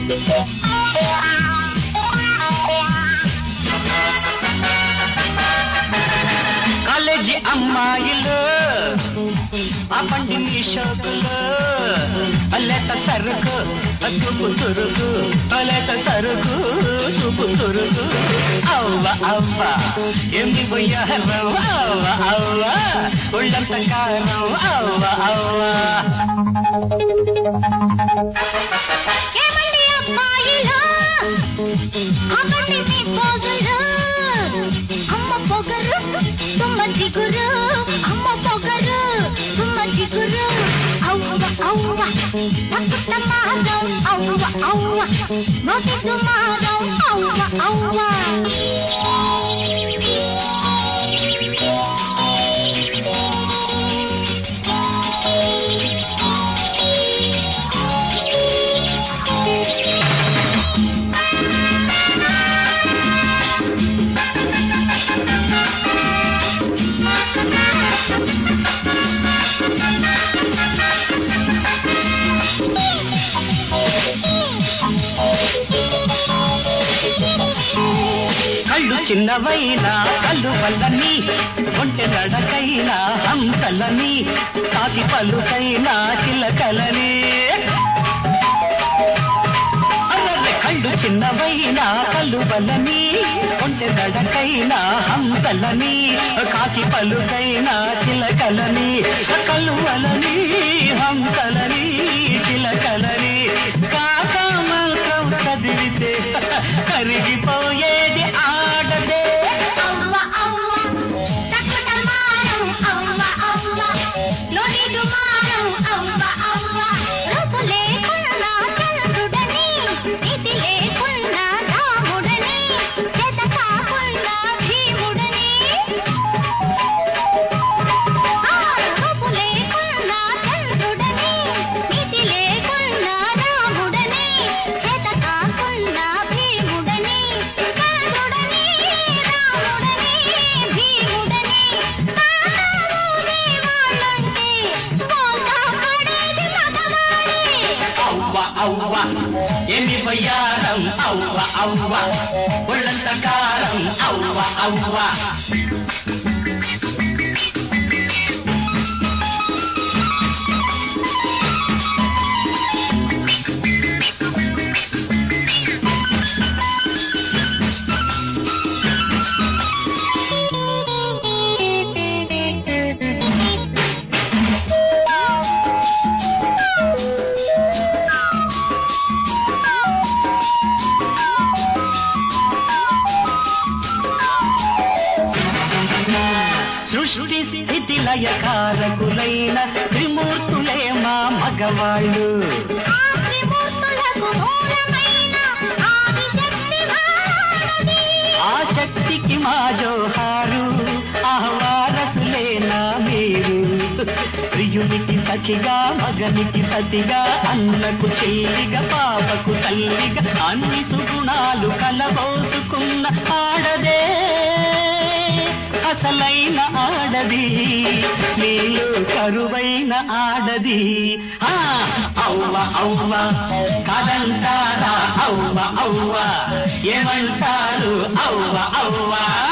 college అమ్మాయిలు ఆపండి మీ షోకులు లేత సరుకు చూపు చురుకు లేత సరుకు చూపు చురుకు అవ్వ అవ్వ ఎన్ని పోయారు అవ్వ అవ్వ ఒళ్ళంత కారం అవ్వ అవ్వ చిన్నవైనా కళ్ళు వల్లని ఒంటె నడకైనా హంసలని కాకి పలుకైనా చిలకలని కళ్ళు చిన్నవైనా కళ్ళు వల్లని ఒంటె నడకైనా హంసలని కాకి పలుకైనా చిలకలని కలువలని హంసలని చిలకలని కాక మంత్రం చదివితే కరిగిపోయేది ఆడదే అవ్వ అవ్వ అవ్వ అవ్వ లోని దుమారం అవ్వ అవ్వ రూపు లేకున్నా చంద్రుడని నీతి లేకున్నా రాముడని చేత కాకున్నా భీముడని రూపు లేకున్నా చంద్రుడని నీతి లేకున్నా రాముడని చేత కాకున్నా భీముడని చంద్రుడని రాముడని భీముడని తాతారుని వాళ్ళంటే పోతా పడేది మగవాడి అవ్వ అవ్వ ఎన్ని వయ్యారం అవ్వ అవ్వ ఒళ్ళంత కారం అవ్వ అవ్వ సృష్టి స్థితి లయకారకులైన త్రిమూర్తులే మా మగవాళ్ళు ఆ శక్తికి మా జోహారు ఆహ్వారసులేనా మీరు ప్రియునికి సఖిగా మగనికి సతిగా అన్నకు చెల్లిగా పాపకు తల్లిగా అన్ని సుగుణాలు కలబోసుకున్న ఆడదే అసలైన ఆడది నీలో కరువైన ఆడది అవ్వ అవ్వ కాదంటారా అవ్వ అవ్వ ఏమంటారు అవ్వ అవ్వ